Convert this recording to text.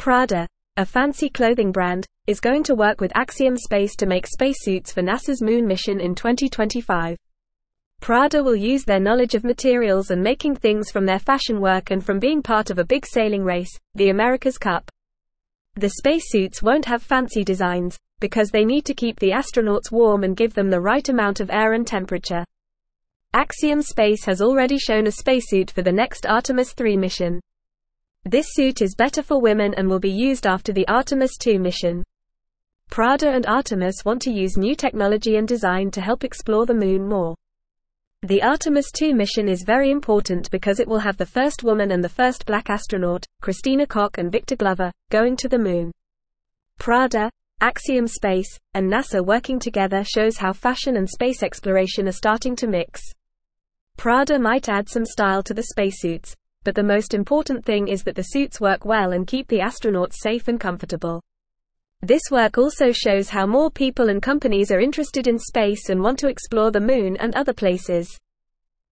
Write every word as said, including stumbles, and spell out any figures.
Prada, a fancy clothing brand, is going to work with Axiom Space to make spacesuits for NASA's moon mission in twenty twenty-five. Prada will use their knowledge of materials and making things from their fashion work and from being part of a big sailing race, the America's Cup. The spacesuits won't have fancy designs, because they need to keep the astronauts warm and give them the right amount of air and temperature. Axiom Space has already shown a spacesuit for the next Artemis three mission. This suit is better for women and will be used after the Artemis two mission. Prada and Artemis want to use new technology and design to help explore the moon more. The Artemis two mission is very important because it will have the first woman and the first black astronaut, Christina Koch and Victor Glover, going to the moon. Prada, Axiom Space, and NASA working together shows how fashion and space exploration are starting to mix. Prada might add some style to the spacesuits, but the most important thing is that the suits work well and keep the astronauts safe and comfortable. This work also shows how more people and companies are interested in space and want to explore the moon and other places.